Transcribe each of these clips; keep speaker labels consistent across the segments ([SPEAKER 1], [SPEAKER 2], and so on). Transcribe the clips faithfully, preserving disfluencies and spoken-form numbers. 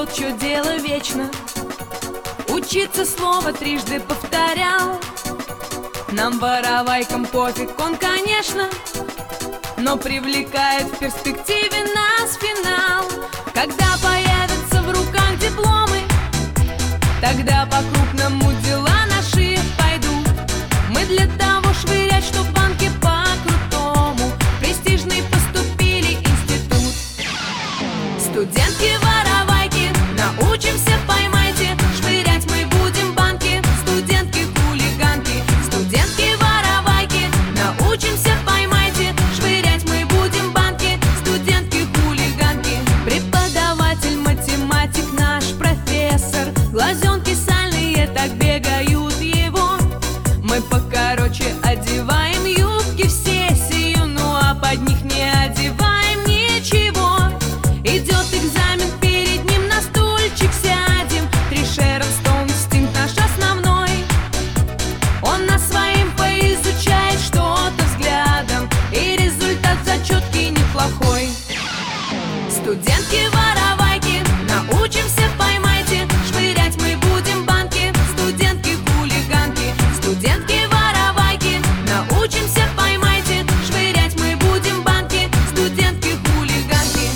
[SPEAKER 1] тот, чье дело вечно. Учиться слово трижды повторял. Нам, воровайкам, пофиг он, конечно, но привлекает в перспективе нас финал. Когда появятся в руках дипломы, тогда по-крупному дела наши пойдут. Мы для того швырять, что банки по-крутому престижный поступили институт. Студентки-воровайки, научимся, поймайте, швырять мы будем банки. Студентки-хулиганки, студентки-воровайки, научимся, поймайте, швырять мы будем банки. Студентки-хулиганки, преподаватель, математик, наш профессор, глазенки сальные так бегают его. Мы покороче одеваем юбки в сессию, ну а под них не одеваем ничего. Идет экзамен, перед ним на стульчик сядем. Три Шерон Стоун, стинг наш основной. Он нас своим поизучает что-то взглядом, и результат зачетки неплохой. Студентки-воровайки, научимся, поймайте, швырять мы будем банки. Студентки-хулиганки, студентки-воровайки, научимся, поймайте, швырять мы будем банки. Студентки-хулиганки.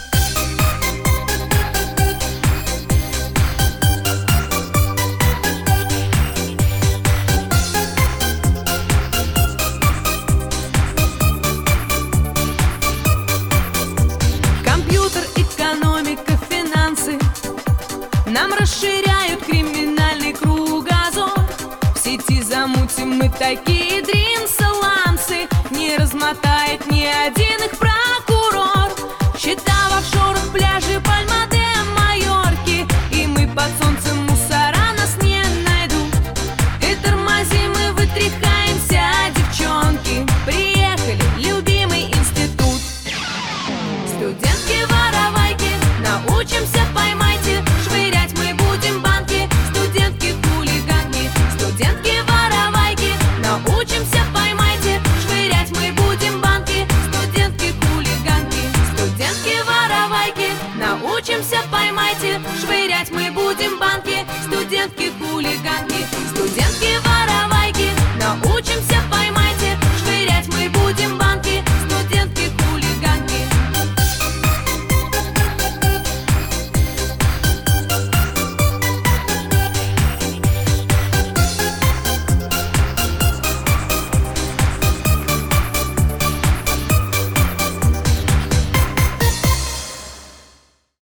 [SPEAKER 1] Компьютер, экономика, финансы нам расширяют криминальный кругозор. В сети замутим мы такие дрим-салансы, не размотает ни один их прокурор. Счета в офшорах, пляжи, Пальма-де-Майорки, и мы под солнцем мусора нас не найдут. И тормозим, и вытряхаемся, девчонки. Приехали, любимый институт. Студентки-воровайки, научимся, поймайте, швырять мы будем банки. Студентки-хулиганки, студентки-воровайки, научимся, поймайте, швырять мы будем банки. Студентки-хулиганки, студентки-воровайки, научимся, поймайте.